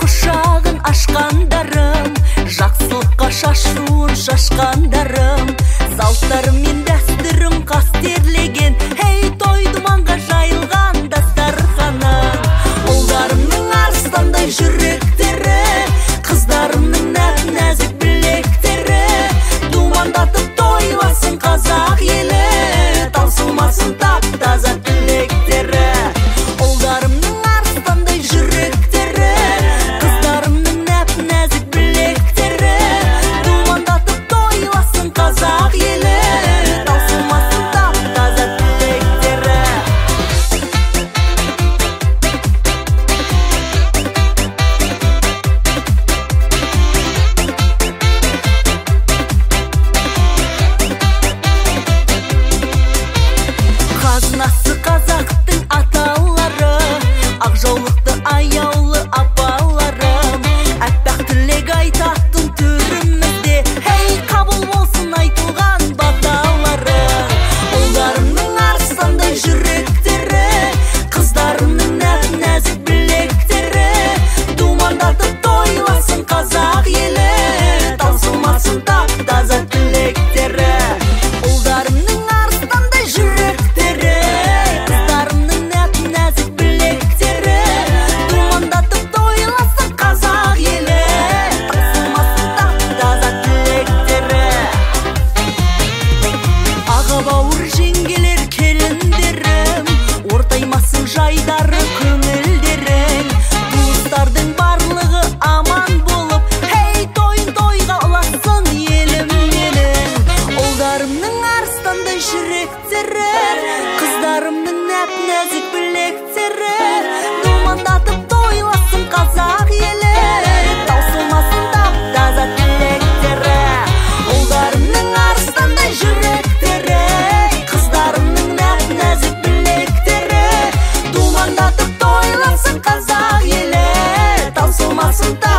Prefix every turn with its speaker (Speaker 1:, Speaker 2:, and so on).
Speaker 1: құшағын ашқандарым, жақсылыққа шашуын шашқандарым, салттарым мен дәстүрім қастерлеген, хей той думанға жайылған дастарханым. Ұлдарымның арыстандай жүректері, қыздарымның нәп-нәзік білектері, думандатып тойласын қазақ елі, таусылмасын тап-таза тілектері. Ұлдарымның арыстандай жүректері, қыздарымның нәп-нәзік білектері, думандатып тойласын қазақ елі, таусылмасын тап-таза тілектері. Қазынасы қазақтың аталары, ақ жаулықты аяулы апаларым, әппақ тілек айтатын түрімізде, хей қабыл болсын айтылған баталары. Ұлдарымның арыстандай жүректері, қыздарымның нәп-нәзік білектері, думандатып тойласын қазақ елі, таусылмасын тап-таза тілектері. Ұлдарымның арыстандай жүректері, қыздарымның нәп-нәзік білектері, думандатып тойласын қазақ елі, таусылмасын тап-таза тілектері. Аға бауыр жеңгелер келіндерім, ортаймасын жайдары көңілдерің, туыстардың барлығы аман болып, хей тойын тойға ұласын елім менің. Ұлдарымның арыстандай жүректері, қыздарымның нәп-нәзік білектері, думандатып тойласын қазақ елі, таусылмасын тап-таза тілектері. Ұлдарымның арыстандай жүректері, қыздарымның нәп-нәзік білектері, думандатып тойласын қазақ елі, таусылмасын